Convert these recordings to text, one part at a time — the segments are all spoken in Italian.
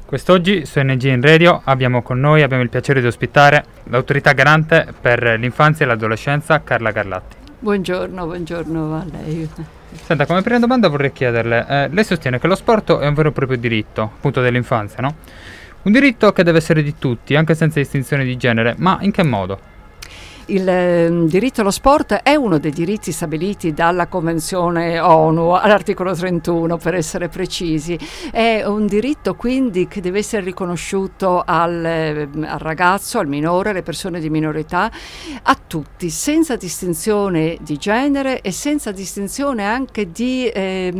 Quest'oggi su NG in Radio abbiamo il piacere di ospitare l'autorità garante per l'infanzia e l'adolescenza, Carla Garlatti. Buongiorno a lei. Senta, come prima domanda vorrei chiederle, lei sostiene che lo sport è un vero e proprio diritto, appunto dell'infanzia, no? Un diritto che deve essere di tutti, anche senza distinzione di genere, ma in che modo? Il diritto allo sport è uno dei diritti stabiliti dalla Convenzione ONU all'articolo 31, per essere precisi. È un diritto quindi che deve essere riconosciuto al ragazzo, al minore, alle persone di minore età, a tutti, senza distinzione di genere e senza distinzione anche di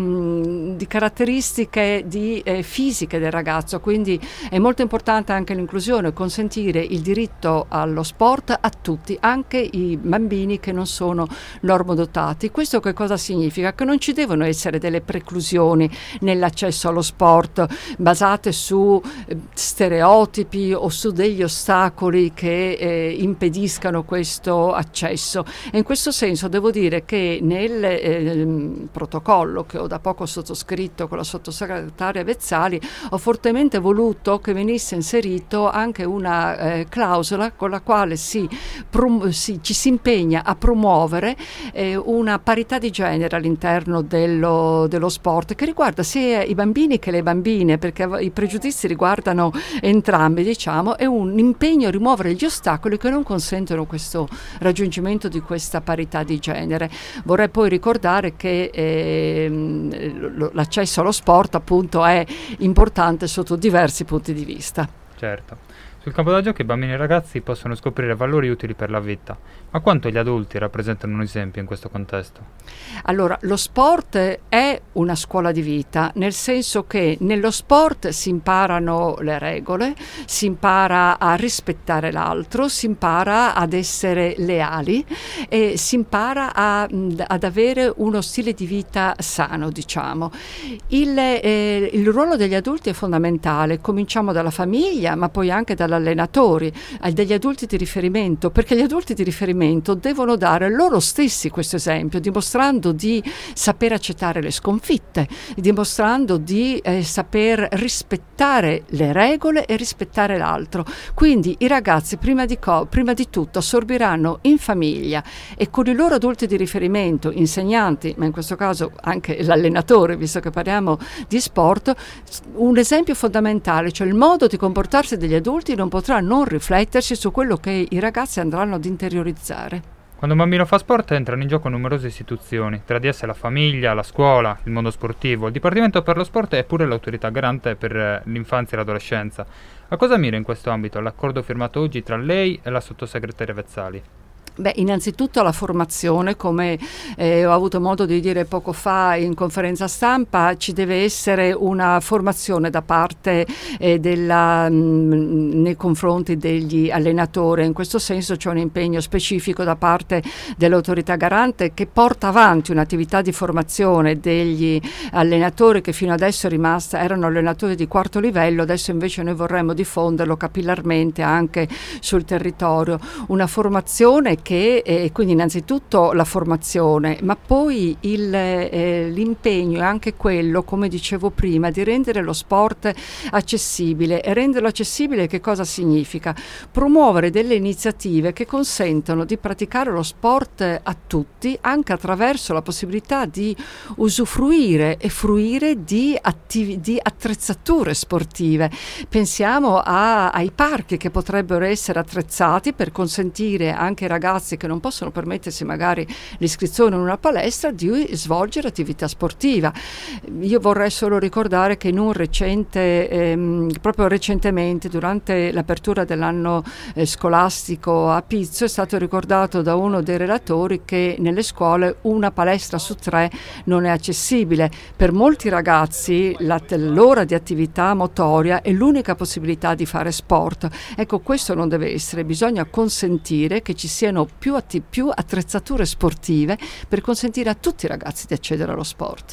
caratteristiche fisiche del ragazzo. Quindi è molto importante anche l'inclusione, consentire il diritto allo sport a tutti, anche i bambini che non sono normodotati. Questo che cosa significa? Che non ci devono essere delle preclusioni nell'accesso allo sport basate su stereotipi o su degli ostacoli che impediscano questo accesso. E in questo senso devo dire che nel protocollo che ho da poco sottoscritto con la sottosegretaria Vezzali ho fortemente voluto che venisse inserito anche una clausola con la quale ci si impegna a promuovere una parità di genere all'interno dello sport, che riguarda sia i bambini che le bambine, perché i pregiudizi riguardano entrambi, diciamo. È un impegno a rimuovere gli ostacoli che non consentono questo raggiungimento di questa parità di genere. Vorrei poi ricordare che l'accesso allo sport appunto è importante sotto diversi punti di vista. Certo. Sul campo da gioco i bambini e i ragazzi possono scoprire valori utili per la vita, ma quanto gli adulti rappresentano un esempio in questo contesto? Allora, lo sport è una scuola di vita, nel senso che nello sport si imparano le regole, si impara a rispettare l'altro, si impara ad essere leali e si impara ad avere uno stile di vita sano, diciamo. Il ruolo degli adulti è fondamentale, cominciamo dalla famiglia, ma poi anche dalla allenatori, degli adulti di riferimento, perché gli adulti di riferimento devono dare loro stessi questo esempio, dimostrando di saper accettare le sconfitte, dimostrando di saper rispettare le regole e rispettare l'altro. Quindi i ragazzi prima di tutto assorbiranno in famiglia e con i loro adulti di riferimento, insegnanti, ma in questo caso anche l'allenatore, visto che parliamo di sport, un esempio fondamentale, cioè il modo di comportarsi degli adulti non potrà non riflettersi su quello che i ragazzi andranno ad interiorizzare. Quando un bambino fa sport entrano in gioco numerose istituzioni, tra di esse la famiglia, la scuola, il mondo sportivo, il Dipartimento per lo Sport e pure l'autorità garante per l'infanzia e l'adolescenza. A cosa mira in questo ambito l'accordo firmato oggi tra lei e la sottosegretaria Vezzali? Beh, innanzitutto la formazione, come ho avuto modo di dire poco fa in conferenza stampa, ci deve essere una formazione da parte nei confronti degli allenatori. In questo senso c'è un impegno specifico da parte dell'autorità garante che porta avanti un'attività di formazione degli allenatori che fino adesso erano allenatori di quarto livello, adesso invece noi vorremmo diffonderlo capillarmente anche sul territorio. Una formazione che quindi innanzitutto la formazione, ma poi l'impegno è anche quello, come dicevo prima, di rendere lo sport accessibile. E renderlo accessibile che cosa significa? Promuovere delle iniziative che consentono di praticare lo sport a tutti, anche attraverso la possibilità di usufruire e fruire di attrezzature sportive. Pensiamo ai parchi che potrebbero essere attrezzati per consentire anche ai ragazzi che non possono permettersi magari l'iscrizione in una palestra di svolgere attività sportiva. Io vorrei solo ricordare che in un proprio recentemente, durante l'apertura dell'anno scolastico a Pizzo, è stato ricordato da uno dei relatori che nelle scuole una palestra su 3 non è accessibile. Per molti ragazzi l'ora di attività motoria è l'unica possibilità di fare sport. Ecco, questo non deve essere, bisogna consentire che ci siano più attrezzature sportive per consentire a tutti i ragazzi di accedere allo sport.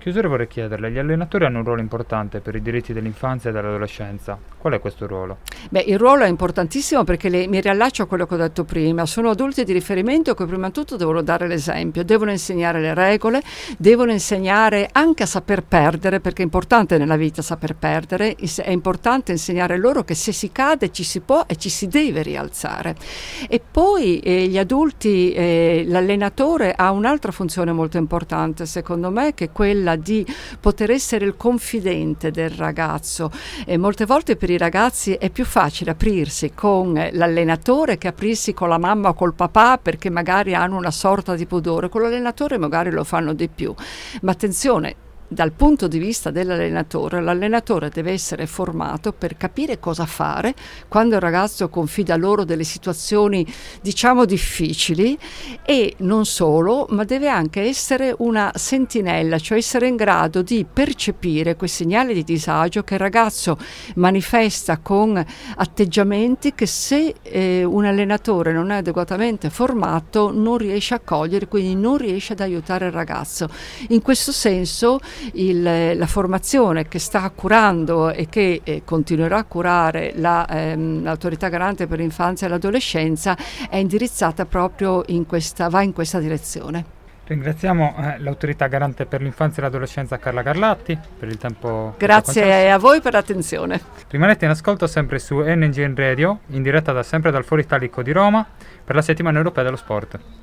chiusura vorrei chiederle, gli allenatori hanno un ruolo importante per i diritti dell'infanzia e dell'adolescenza. Qual è questo ruolo? Il ruolo è importantissimo perché mi riallaccio a quello che ho detto prima. Sono adulti di riferimento che prima di tutto devono dare l'esempio, devono insegnare le regole, devono insegnare anche a saper perdere, perché è importante nella vita saper perdere, è importante insegnare loro che se si cade ci si può e ci si deve rialzare. E poi gli adulti, l'allenatore ha un'altra funzione molto importante secondo me, che è quella di poter essere il confidente del ragazzo. Molte volte per i ragazzi è più facile aprirsi con l'allenatore che aprirsi con la mamma o col papà, perché magari hanno una sorta di pudore. Con l'allenatore magari lo fanno di più, ma attenzione, dal punto di vista dell'allenatore, l'allenatore deve essere formato per capire cosa fare quando il ragazzo confida loro delle situazioni diciamo difficili, e non solo, ma deve anche essere una sentinella, cioè essere in grado di percepire quei segnali di disagio che il ragazzo manifesta con atteggiamenti che se un allenatore non è adeguatamente formato non riesce a cogliere, quindi non riesce ad aiutare il ragazzo. In questo senso la formazione che sta curando e che continuerà a curare l'Autorità Garante per l'Infanzia e l'Adolescenza è indirizzata proprio va in questa direzione. Ringraziamo l'Autorità Garante per l'Infanzia e l'Adolescenza Carla Garlatti per il tempo. Grazie a voi per l'attenzione. Rimanete in ascolto sempre su NGN Radio, in diretta sempre dal Foro Italico di Roma per la settimana europea dello sport.